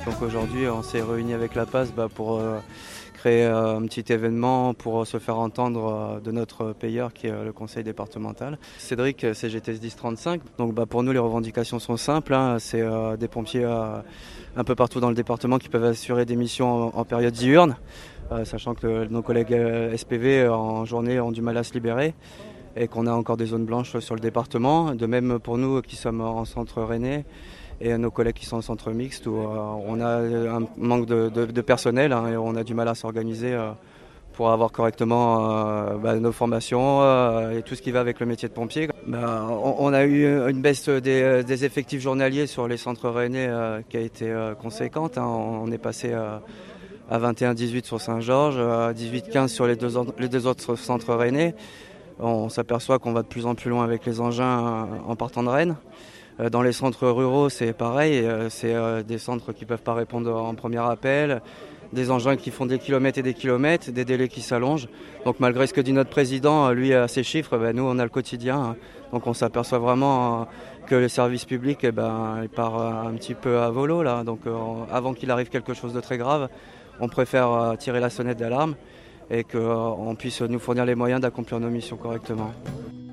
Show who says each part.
Speaker 1: Donc aujourd'hui, on s'est réunis avec la PAS pour créer un petit événement pour se faire entendre de notre payeur qui est le conseil départemental. Cédric, CGT 1035. Donc pour nous, les revendications sont simples. C'est des pompiers un peu partout dans le département qui peuvent assurer des missions en période diurne, sachant que nos collègues SPV en journée ont du mal à se libérer et qu'on a encore des zones blanches sur le département. De même pour nous qui sommes en centre rennais et nos collègues qui sont en centre mixte où on a un manque de personnel et on a du mal à s'organiser pour avoir correctement nos formations et tout ce qui va avec le métier de pompier. On a eu une baisse des effectifs journaliers sur les centres rennais qui a été conséquente. On est passé à 21-18 sur Saint-Georges, à 18-15 sur les deux autres centres rennais. On s'aperçoit qu'on va de plus en plus loin avec les engins en partant de Rennes. Dans les centres ruraux, c'est pareil. C'est des centres qui ne peuvent pas répondre en premier appel, des engins qui font des kilomètres et des kilomètres, des délais qui s'allongent. Donc malgré ce que dit notre président, lui a ses chiffres, nous on a le quotidien. Donc on s'aperçoit vraiment que le service public il part un petit peu à volo là. Donc avant qu'il arrive quelque chose de très grave, on préfère tirer la sonnette d'alarme et qu'on puisse nous fournir les moyens d'accomplir nos missions correctement.